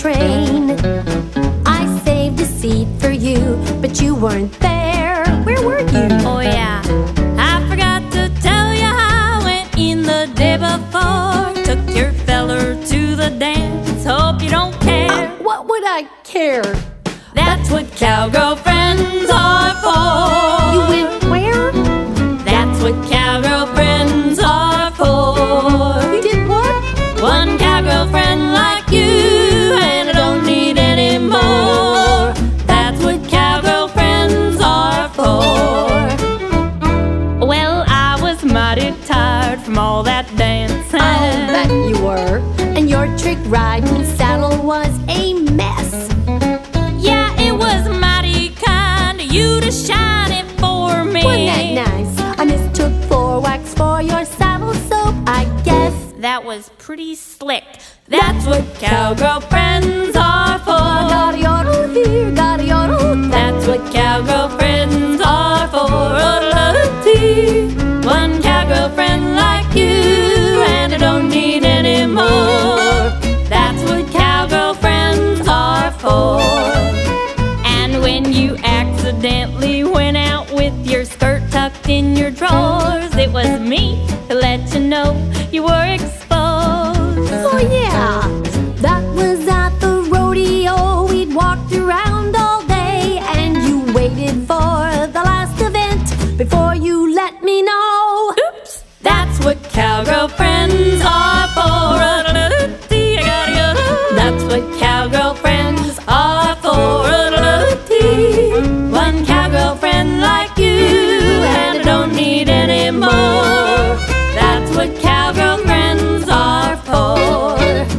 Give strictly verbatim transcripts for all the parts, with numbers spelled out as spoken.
train. I saved a seat for you, but you weren't there. Where were you? Oh yeah, I forgot to tell you how I went in the day before. Took your feller to the dance, hope you don't care. Uh, what would I care? That's what cowgirl friends are for. You went where? That's what cowgirl friends are for. You did what? One cowgirl friend like you, and I don't need any more. That's what cowgirl friends are for. Well, I was mighty tired from all that dancing. I'll bet you were. And your trick riding saddle was a mess. Yeah, it was mighty kind of you to shine it for me. Wasn't that nice? I mistook floor wax for your saddle soap, I guess. That was pretty slick. That's what cowgirl friends are for. Got a yodel here, got a yodel there. That's what cowgirl friends are for. Oh, one cowgirl friend like you, and I don't need any more. That's what cowgirl friends are for. And when you accidentally went out with your skirt tucked in your drawers, it was me who let you know you were exposed. Oh yeah, that was at the rodeo. We'd walked around all day, and you waited for the last event before you let me know. Oops, that's what cowgirl friends are for. That's what cowgirl friends are for. One cowgirl friend like you, and I don't need any more. That's what cowgirl friends are for.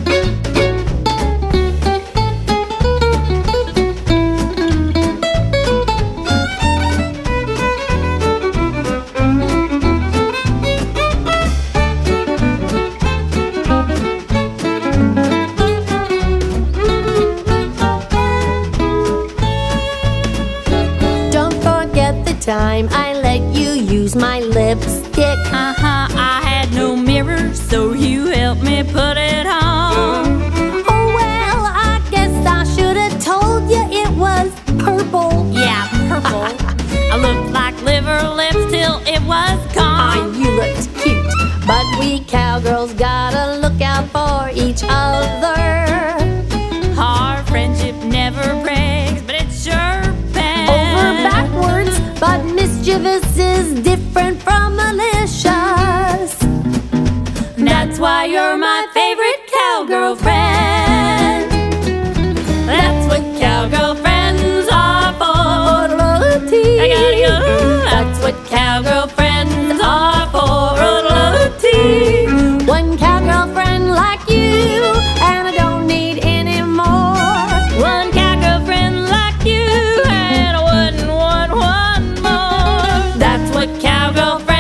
Don't forget the time I let you use my lipstick. Uh-huh, I had no mirror, so you helped me put it on. Oh well, I guess I should have told you it was purple. Yeah, purple. I looked like liver lips till it was Ah, gone. you looked cute, but we cowgirls gotta look out for each other. Our friendship never breaks, but it sure bends. Over backwards, but mischievous is different from malicious. That's why you're my favorite cowgirl friend. That's what cowgirl friends are for. I gotta go. That's what cowgirl friends are for. One cowgirl friend like you, and I don't need any more. One cowgirl friend like you, and I wouldn't want one more. That's what cowgirl friends